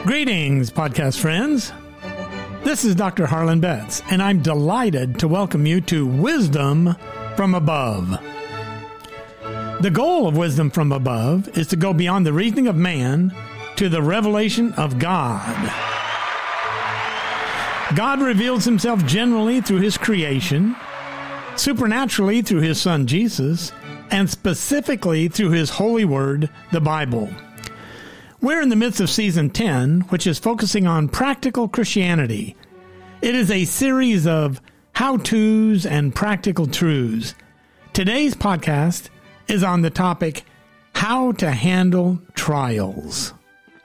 Greetings, podcast friends. This is Dr. Harlan Betts, and I'm delighted to welcome you to Wisdom from Above. The goal of Wisdom from Above is to go beyond the reasoning of man to the revelation of God. God reveals himself generally through his creation, supernaturally through his Son Jesus, and specifically through his holy word, the Bible. We're in the midst of Season 10, which is focusing on practical Christianity. It is a series of how-tos and practical truths. Today's podcast is on the topic, how to handle trials.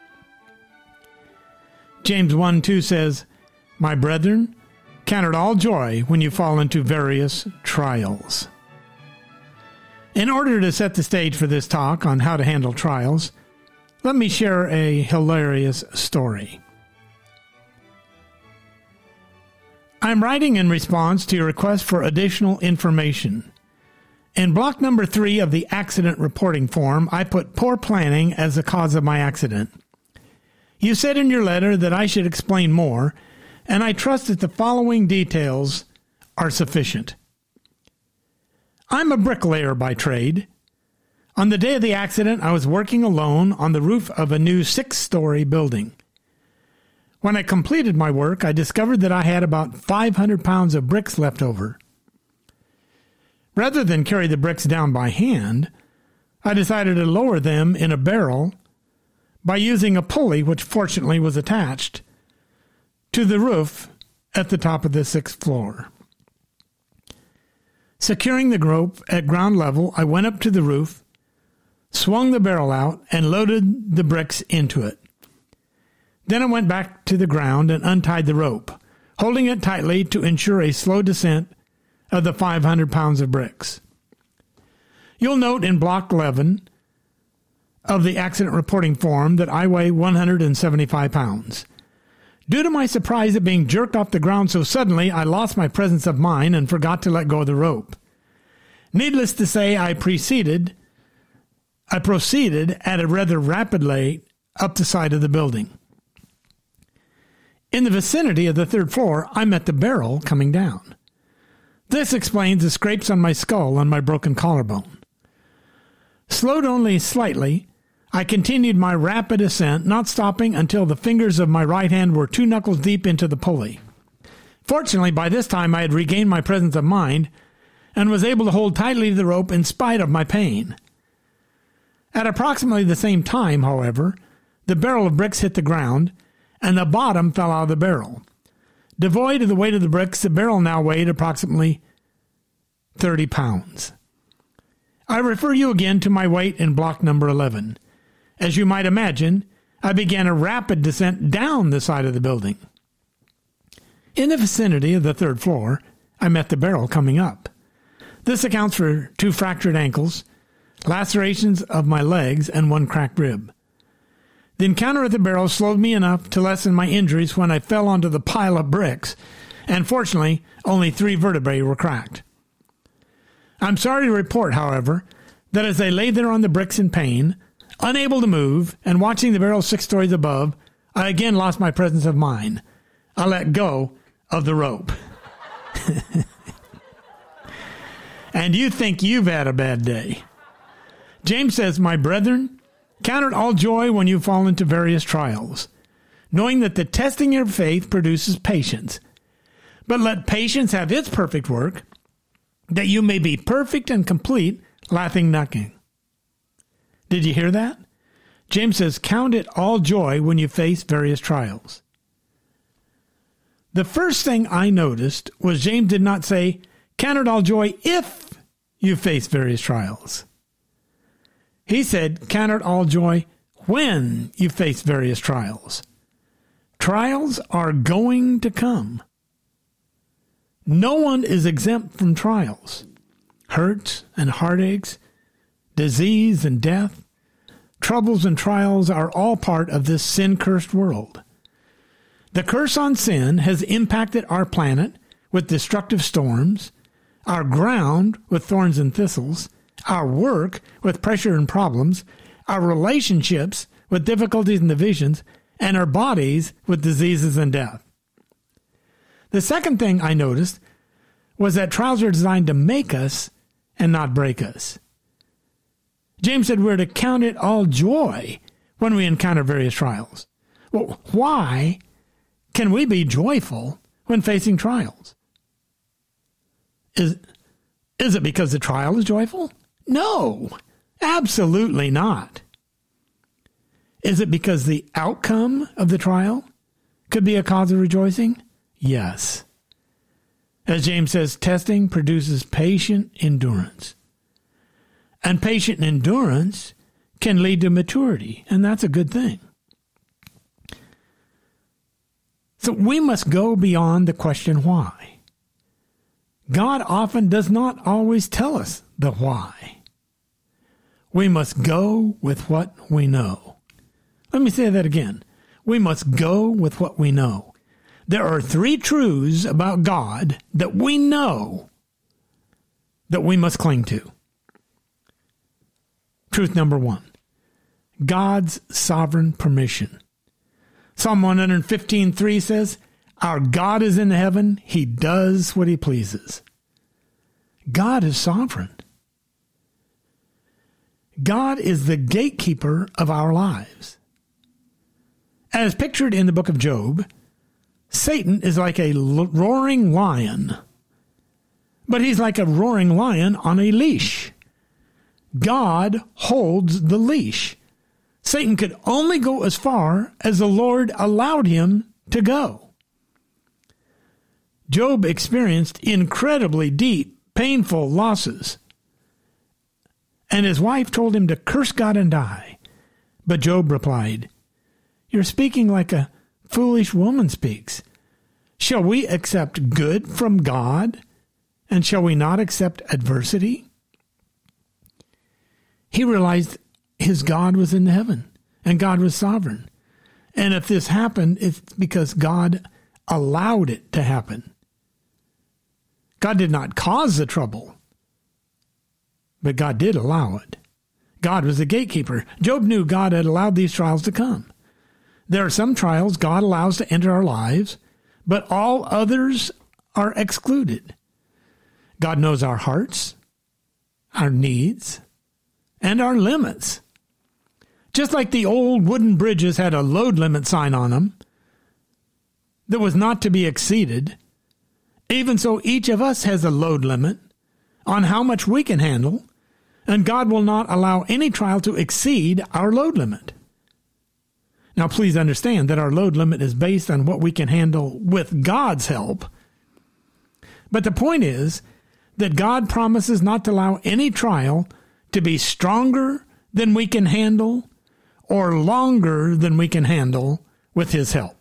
James 1:2 says, "My brethren, count it all joy when you fall into various trials." In order to set the stage for this talk on how to handle trials, let me share a hilarious story. I'm writing in response to your request for additional information. In block number 3 of the accident reporting form, I put poor planning as the cause of my accident. You said in your letter that I should explain more, and I trust that the following details are sufficient. I'm a bricklayer by trade. On the day of the accident, I was working alone on the roof of a new 6-story building. When I completed my work, I discovered that I had about 500 pounds of bricks left over. Rather than carry the bricks down by hand, I decided to lower them in a barrel by using a pulley, which fortunately was attached to the roof at the top of the 6th floor. Securing the rope at ground level, I went up to the roof, swung the barrel out, and loaded the bricks into it. Then I went back to the ground and untied the rope, holding it tightly to ensure a slow descent of the 500 pounds of bricks. You'll note in block 11 of the accident reporting form that I weigh 175 pounds. Due to my surprise at being jerked off the ground so suddenly, I lost my presence of mind and forgot to let go of the rope. Needless to say, I proceeded at a rather rapid rate up the side of the building. In the vicinity of the 3rd floor, I met the barrel coming down. This explains the scrapes on my skull and my broken collarbone. Slowed only slightly, I continued my rapid ascent, not stopping until the fingers of my right hand were 2 knuckles deep into the pulley. Fortunately, by this time I had regained my presence of mind and was able to hold tightly to the rope in spite of my pain. At approximately the same time, however, the barrel of bricks hit the ground, and the bottom fell out of the barrel. Devoid of the weight of the bricks, the barrel now weighed approximately 30 pounds. I refer you again to my weight in block number 11. As you might imagine, I began a rapid descent down the side of the building. In the vicinity of the 3rd floor, I met the barrel coming up. This accounts for 2 fractured ankles, lacerations of my legs, and 1 cracked rib. The encounter with the barrel slowed me enough to lessen my injuries when I fell onto the pile of bricks, and fortunately, only 3 vertebrae were cracked. I'm sorry to report, however, that as I lay there on the bricks in pain, unable to move, and watching the barrel 6 stories above, I again lost my presence of mind. I let go of the rope. And you think you've had a bad day. James says, "My brethren, count it all joy when you fall into various trials, knowing that the testing of your faith produces patience. But let patience have its perfect work, that you may be perfect and complete, lacking nothing." Did you hear that? James says, count it all joy when you face various trials. The first thing I noticed was James did not say, count it all joy if you face various trials. He said, count it all joy when you face various trials. Trials are going to come. No one is exempt from trials. Hurts and heartaches, disease and death, troubles and trials are all part of this sin-cursed world. The curse on sin has impacted our planet with destructive storms, our ground with thorns and thistles, our work with pressure and problems, our relationships with difficulties and divisions, and our bodies with diseases and death. The second thing I noticed was that trials are designed to make us and not break us. James said we're to count it all joy when we encounter various trials. Well, why can we be joyful when facing trials? Is it because the trial is joyful? No, absolutely not. Is it because the outcome of the trial could be a cause of rejoicing? Yes. As James says, testing produces patient endurance. And patient endurance can lead to maturity, and that's a good thing. So we must go beyond the question why. God often does not always tell us the why. We must go with what we know. Let me say that again. We must go with what we know. There are 3 truths about God that we know that we must cling to. Truth number 1, God's sovereign permission. Psalm 115:3 says, "Our God is in heaven. He does what he pleases." God is sovereign. God is the gatekeeper of our lives. As pictured in the book of Job, Satan is like a roaring lion, but he's like a roaring lion on a leash. God holds the leash. Satan could only go as far as the Lord allowed him to go. Job experienced incredibly deep, painful losses, and his wife told him to curse God and die. But Job replied, "You're speaking like a foolish woman speaks. Shall we accept good from God, and shall we not accept adversity?" He realized his God was in heaven, and God was sovereign. And if this happened, it's because God allowed it to happen. God did not cause the trouble, but God did allow it. God was the gatekeeper. Job knew God had allowed these trials to come. There are some trials God allows to enter our lives, but all others are excluded. God knows our hearts, our needs, and our limits. Just like the old wooden bridges had a load limit sign on them that was not to be exceeded, even so each of us has a load limit on how much we can handle, and God will not allow any trial to exceed our load limit. Now please understand that our load limit is based on what we can handle with God's help. But the point is that God promises not to allow any trial to be stronger than we can handle or longer than we can handle with his help.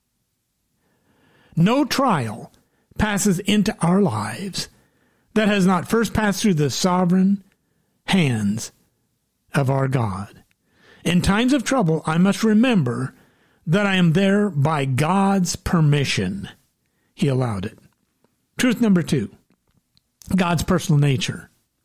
No trial passes into our lives that has not first passed through the sovereign hands of our God. In times of trouble, I must remember that I am there by God's permission. He allowed it. Truth number 2, God's personal nature.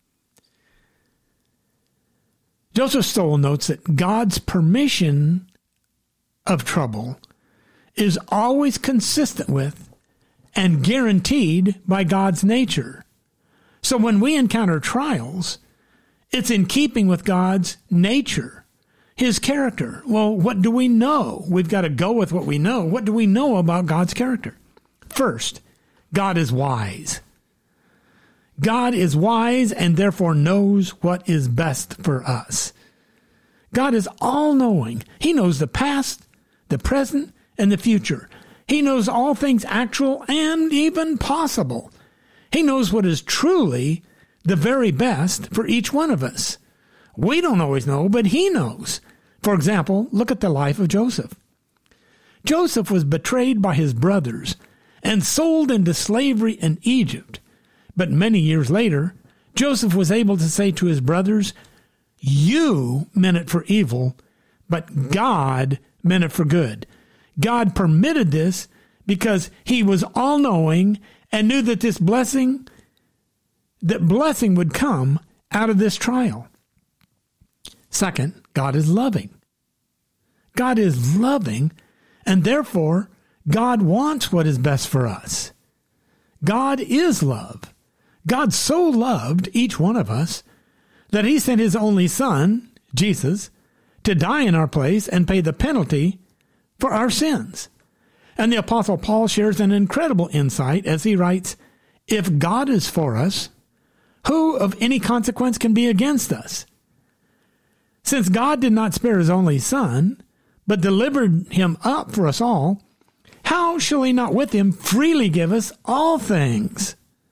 Joseph Stowell notes that God's permission of trouble is always consistent with and guaranteed by God's nature. So when we encounter trials, it's in keeping with God's nature, his character. Well, what do we know? We've got to go with what we know. What do we know about God's character? First, God is wise. God is wise and therefore knows what is best for us. God is all-knowing. He knows the past, the present, and the future. He knows all things actual and even possible. He knows what is truly the very best for each one of us. We don't always know, but he knows. For example, look at the life of Joseph. Joseph was betrayed by his brothers and sold into slavery in Egypt. But many years later, Joseph was able to say to his brothers, "You meant it for evil, but God meant it for good." God permitted this because he was all-knowing and knew that blessing would come out of this trial. Second, God is loving. God is loving, and therefore God wants what is best for us. God is love. God so loved each one of us that he sent his only Son, Jesus, to die in our place and pay the penalty for our sins. And the Apostle Paul shares an incredible insight as he writes, "If God is for us, who of any consequence can be against us? Since God did not spare his only Son, but delivered him up for us all, how shall he not with him freely give us all things?"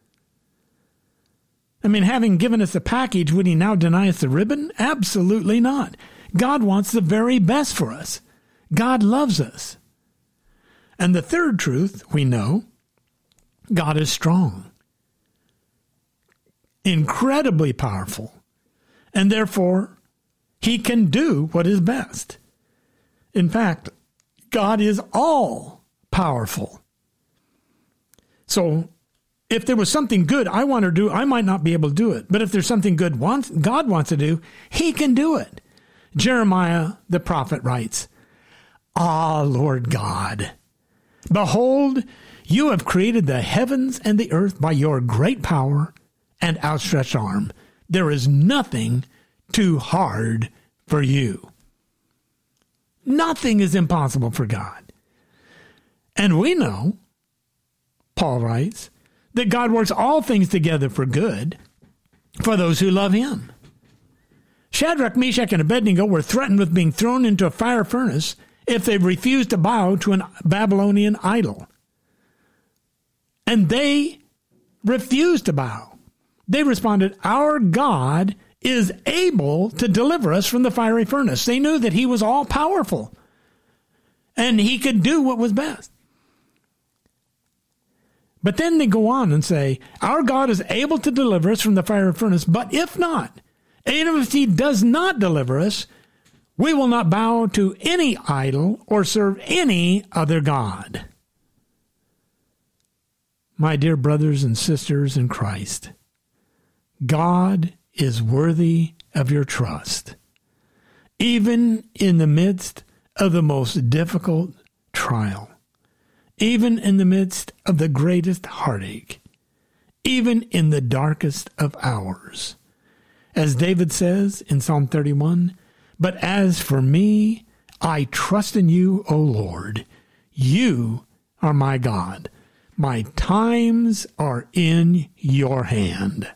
I mean, having given us the package, would he now deny us the ribbon? Absolutely not. God wants the very best for us. God loves us. And the third truth we know, God is strong, incredibly powerful, and therefore he can do what is best. In fact, God is all powerful. So if there was something good I want to do, I might not be able to do it. But if there's something good God wants to do, he can do it. Jeremiah the prophet writes, "Ah, Lord God, behold, you have created the heavens and the earth by your great power and outstretched arm. There is nothing too hard for you." Nothing is impossible for God. And we know, Paul writes, that God works all things together for good for those who love him. Shadrach, Meshach, and Abednego were threatened with being thrown into a fire furnace if they refused to bow to a Babylonian idol. And they refused to bow. They responded, "Our God is able to deliver us from the fiery furnace." They knew that he was all powerful and he could do what was best. But then they go on and say, "Our God is able to deliver us from the fiery furnace, but if not, even if he does not deliver us, we will not bow to any idol or serve any other god." My dear brothers and sisters in Christ, God is worthy of your trust, even in the midst of the most difficult trial, even in the midst of the greatest heartache, even in the darkest of hours. As David says in Psalm 31, "But as for me, I trust in you, O Lord. You are my God. My times are in your hand."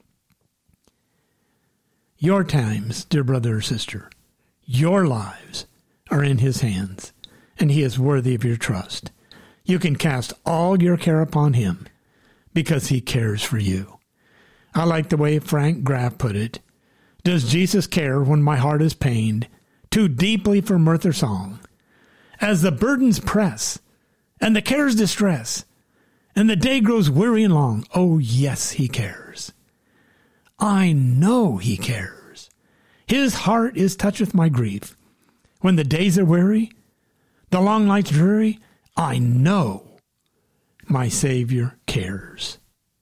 Your times, dear brother or sister, your lives are in his hands, and he is worthy of your trust. You can cast all your care upon him because he cares for you. I like the way Frank Graff put it. "Does Jesus care when my heart is pained too deeply for mirth or song? As the burdens press and the cares distress, and the day grows weary and long, oh yes, he cares. I know he cares. His heart is touched with my grief. When the days are weary, the long nights dreary, I know my Savior cares."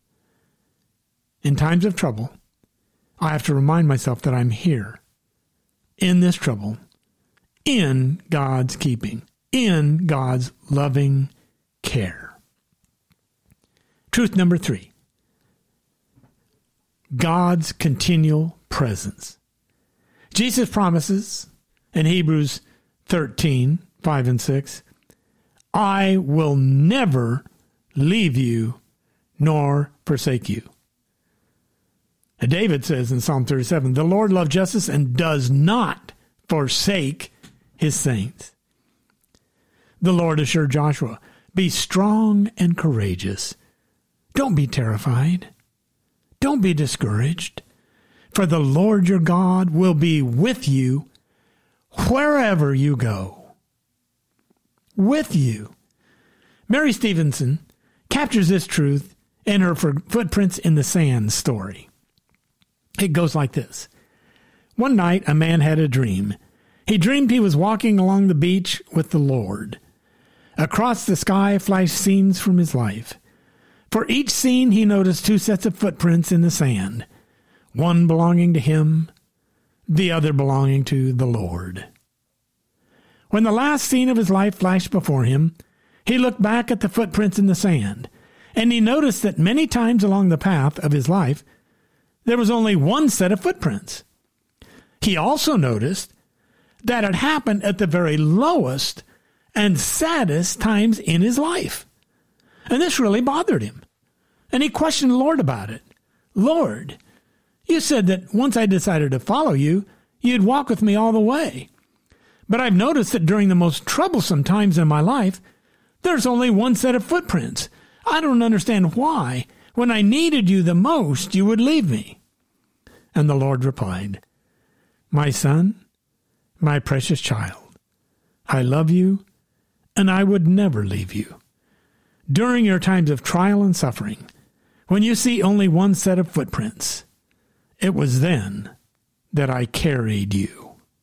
In times of trouble, I have to remind myself that I'm here, in this trouble, in God's keeping, in God's loving care. Truth number 3, God's continual presence. Jesus promises in Hebrews 13, 5 and 6, "I will never leave you nor forsake you." And David says in Psalm 37, "The Lord loves justice and does not forsake his saints." The Lord assured Joshua, "Be strong and courageous. Don't be terrified. Don't be discouraged. For the Lord your God will be with you wherever you go." With you. Mary Stevenson captures this truth in her Footprints in the Sand story. It goes like this. One night, a man had a dream. He dreamed he was walking along the beach with the Lord. Across the sky flashed scenes from his life. For each scene, he noticed 2 sets of footprints in the sand, one belonging to him, the other belonging to the Lord. When the last scene of his life flashed before him, he looked back at the footprints in the sand, and he noticed that many times along the path of his life, there was only one set of footprints. He also noticed that it happened at the very lowest and saddest times in his life. And this really bothered him. And he questioned the Lord about it. Lord, you said that once I decided to follow you, you'd walk with me all the way. But I've noticed that during the most troublesome times in my life, there's only one set of footprints. I don't understand why, when I needed you the most, you would leave me. And the Lord replied, My son, my precious child, I love you, and I would never leave you. During your times of trial and suffering, when you see only one set of footprints, it was then that I carried you.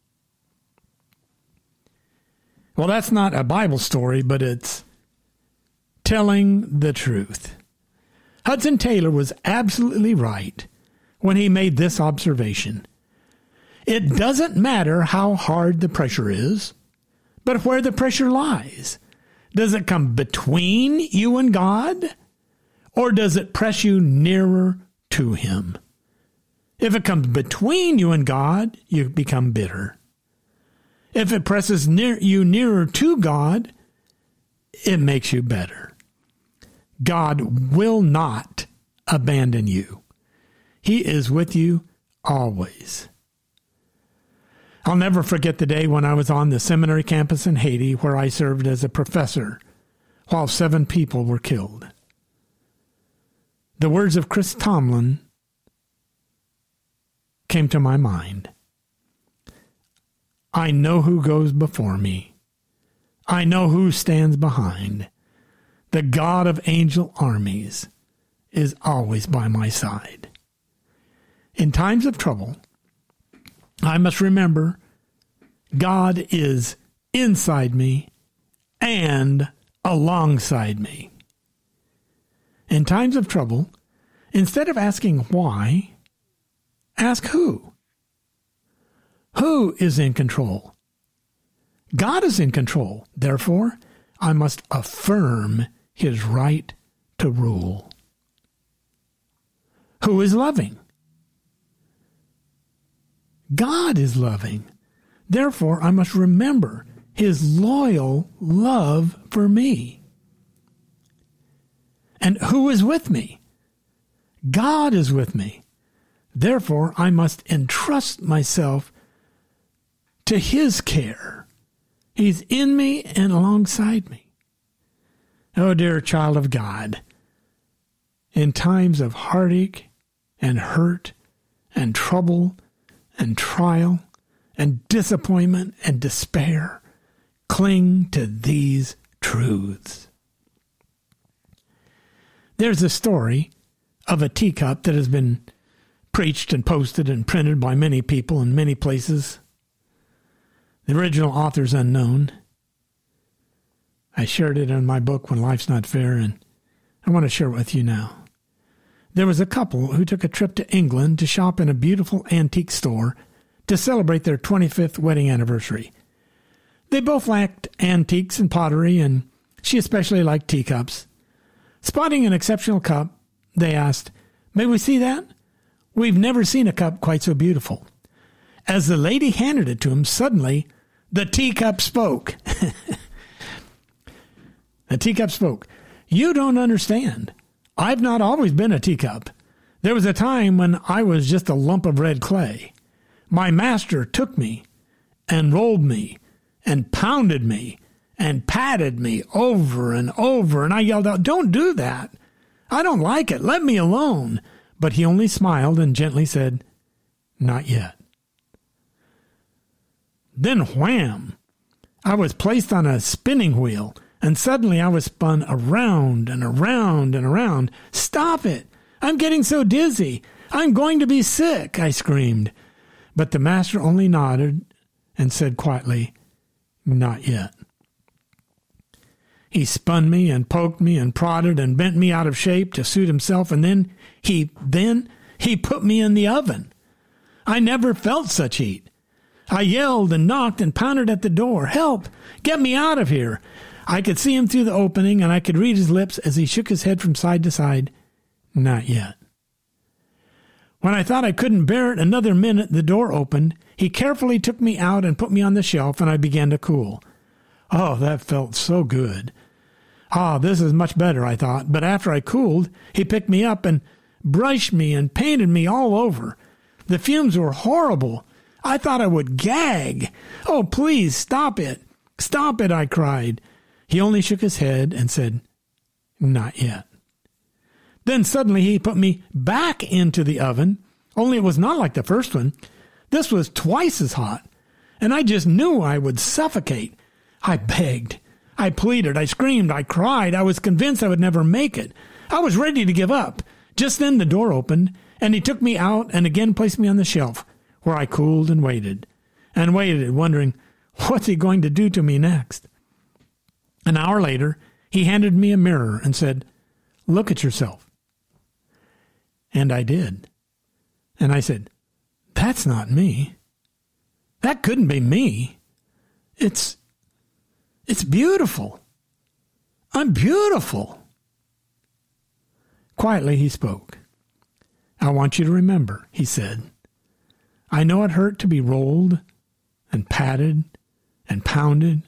Well, that's not a Bible story, but it's telling the truth. Hudson Taylor was absolutely right when he made this observation. It doesn't matter how hard the pressure is, but where the pressure lies. Does it come between you and God, or does it press you nearer to Him? If it comes between you and God, you become bitter. If it presses you nearer to God, it makes you better. God will not abandon you. He is with you always. I'll never forget the day when I was on the seminary campus in Haiti where I served as a professor while 7 people were killed. The words of Chris Tomlin came to my mind. I know who goes before me. I know who stands behind. The God of angel armies is always by my side. In times of trouble, I must remember God is inside me and alongside me. In times of trouble, instead of asking why, ask who. Who is in control? God is in control. Therefore, I must affirm His right to rule. Who is loving? God is loving. Therefore, I must remember His loyal love for me. And who is with me? God is with me. Therefore, I must entrust myself to His care. He's in me and alongside me. Oh, dear child of God, in times of heartache and hurt and trouble and trial and disappointment and despair, cling to these truths. There's a story of a teacup that has been preached and posted and printed by many people in many places. The original author's unknown. I shared it in my book, When Life's Not Fair, and I want to share it with you now. There was a couple who took a trip to England to shop in a beautiful antique store to celebrate their 25th wedding anniversary. They both liked antiques and pottery, and she especially liked teacups. Spotting an exceptional cup, they asked, "May we see that? We've never seen a cup quite so beautiful." As the lady handed it to him, suddenly the teacup spoke. The teacup spoke. "You don't understand. I've not always been a teacup. There was a time when I was just a lump of red clay. My master took me and rolled me and pounded me and patted me over and over, and I yelled out, 'Don't do that. I don't like it. Let me alone.' But he only smiled and gently said, 'Not yet.' Then wham! I was placed on a spinning wheel, and suddenly I was spun around and around and around. 'Stop it! I'm getting so dizzy. I'm going to be sick,' I screamed. But the master only nodded and said quietly, 'Not yet.' He spun me and poked me and prodded and bent me out of shape to suit himself, and then he put me in the oven. I never felt such heat. I yelled and knocked and pounded at the door. Help! Get me out of here! I could see him through the opening, and I could read his lips as he shook his head from side to side. Not yet. When I thought I couldn't bear it another minute, the door opened. He carefully took me out and put me on the shelf, and I began to cool. Oh, that felt so good. This is much better, I thought. But after I cooled, he picked me up and brushed me and painted me all over. The fumes were horrible. I thought I would gag. Oh, please, stop it. Stop it, I cried. He only shook his head and said, not yet. Then suddenly he put me back into the oven, only it was not like the first one. This was twice as hot, and I just knew I would suffocate. I begged. I pleaded. I screamed. I cried. I was convinced I would never make it. I was ready to give up. Just then the door opened, and he took me out and again placed me on the shelf, where I cooled and waited, wondering, what's he going to do to me next? An hour later, he handed me a mirror and said, look at yourself. And I did. And I said, that's not me. That couldn't be me. It's beautiful. I'm beautiful. Quietly he spoke. I want you to remember, he said. I know it hurt to be rolled and patted and pounded.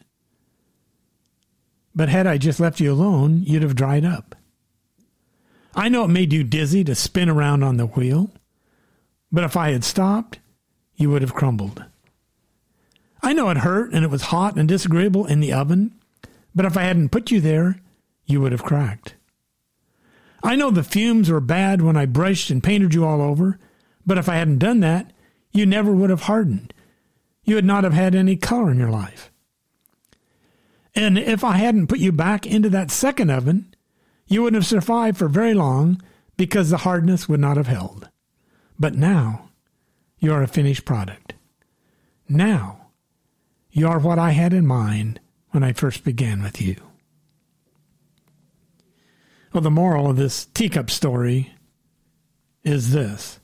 But had I just left you alone, you'd have dried up. I know it made you dizzy to spin around on the wheel. But if I had stopped, you would have crumbled. I know it hurt and it was hot and disagreeable in the oven. But if I hadn't put you there, you would have cracked. I know the fumes were bad when I brushed and painted you all over. But if I hadn't done that, you never would have hardened. You would not have had any color in your life. And if I hadn't put you back into that second oven, you wouldn't have survived for very long because the hardness would not have held. But now, you are a finished product. Now, you are what I had in mind when I first began with you. Well, the moral of this teacup story is this.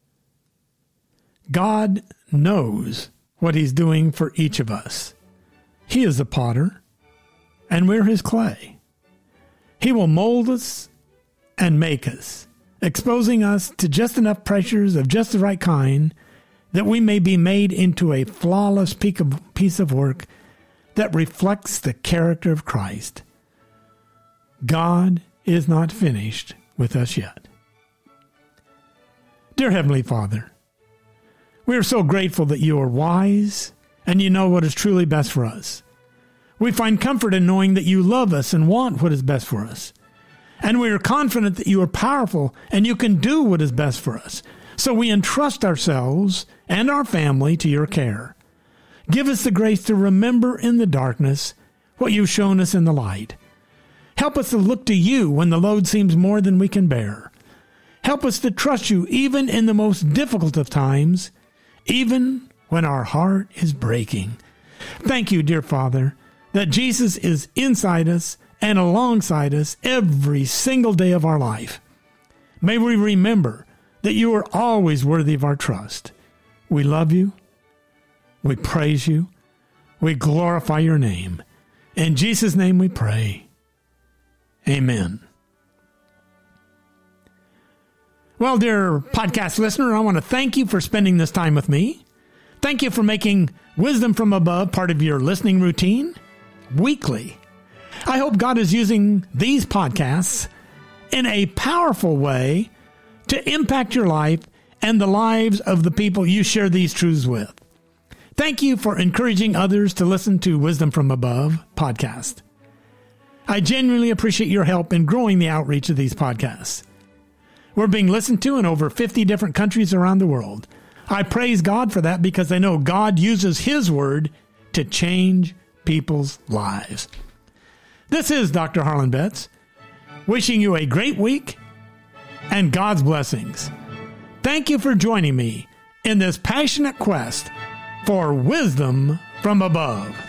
God knows what he's doing for each of us. He is the potter, and we're his clay. He will mold us and make us, exposing us to just enough pressures of just the right kind that we may be made into a flawless piece of work that reflects the character of Christ. God is not finished with us yet. Dear Heavenly Father, we are so grateful that you are wise and you know what is truly best for us. We find comfort in knowing that you love us and want what is best for us. And we are confident that you are powerful and you can do what is best for us. So we entrust ourselves and our family to your care. Give us the grace to remember in the darkness what you've shown us in the light. Help us to look to you when the load seems more than we can bear. Help us to trust you even in the most difficult of times, even when our heart is breaking. Thank you, dear Father, that Jesus is inside us and alongside us every single day of our life. May we remember that you are always worthy of our trust. We love you. We praise you. We glorify your name. In Jesus' name we pray. Amen. Well, dear podcast listener, I want to thank you for spending this time with me. Thank you for making Wisdom from Above part of your listening routine weekly. I hope God is using these podcasts in a powerful way to impact your life and the lives of the people you share these truths with. Thank you for encouraging others to listen to Wisdom from Above podcast. I genuinely appreciate your help in growing the outreach of these podcasts. We're being listened to in over 50 different countries around the world. I praise God for that because I know God uses his word to change people's lives. This is Dr. Harlan Betts, wishing you a great week and God's blessings. Thank you for joining me in this passionate quest for wisdom from above.